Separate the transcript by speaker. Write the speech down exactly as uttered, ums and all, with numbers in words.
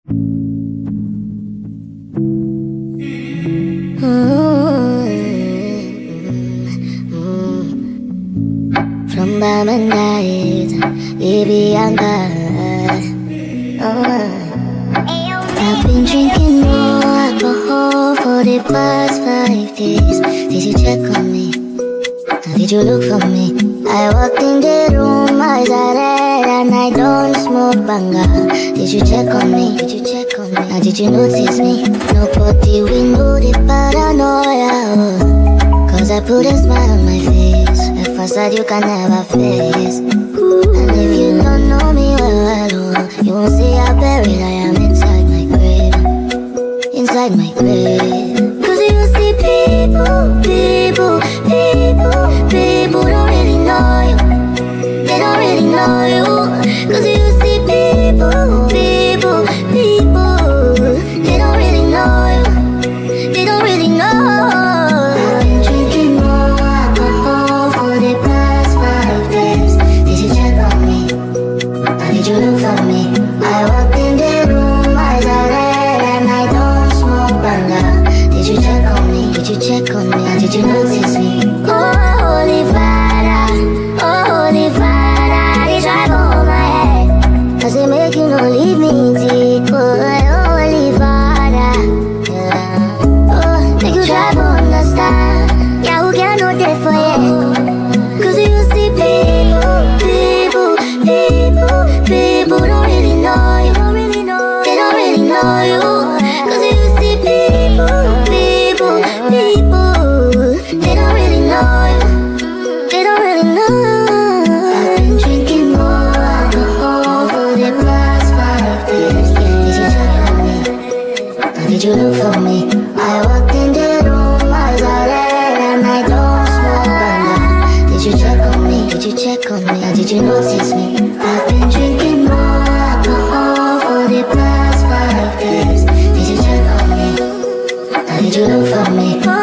Speaker 1: From Diamond Nights, baby, I'm back. I've been drinking more alcohol for the past five days. Did you check on me? Or did you look for me? I walked in the room, eyes are red, and I don't smoke banga. Did you check on me? Did you check on me? Or did you notice me? Nobody will know the paranoia, oh. Cause I put a smile on my face, a facade you can never face. And if you don't know me well, well, oh, you won't see how buried I am inside my grave. Inside my grave. Cause you see people, people, people, people don't really know you. They don't really know you. Cause you see people, people, people, they don't really know you. They don't really know. I've been drinking more alcohol for the past five days. Did you check on me? Or did you look for me? I walked in the room, eyes are red, and I don't smoke banga. Did you check on me? Did you check on me? Or did you notice me? Oh, holy Father, oh, holy Father, they drive over my head. Cause they make you not leave me in tea. Oh, holy Father, yeah. Oh, make you try to understand. Yeah, who can know that for you? Cause you see people, people, people, people don't really know you. They don't really know you. Cause you see people, people, people, they don't really know you. They don't really know. I've been drinking more alcohol for the past five days. Did you check on me? Or did you look for me? I walked in the room, eyes are red, and I don't smoke banga. Did you check on me? Did you check on me? Or did you notice me? I've been drinking more alcohol for the past five days. Did you check on me? Or did you look for me?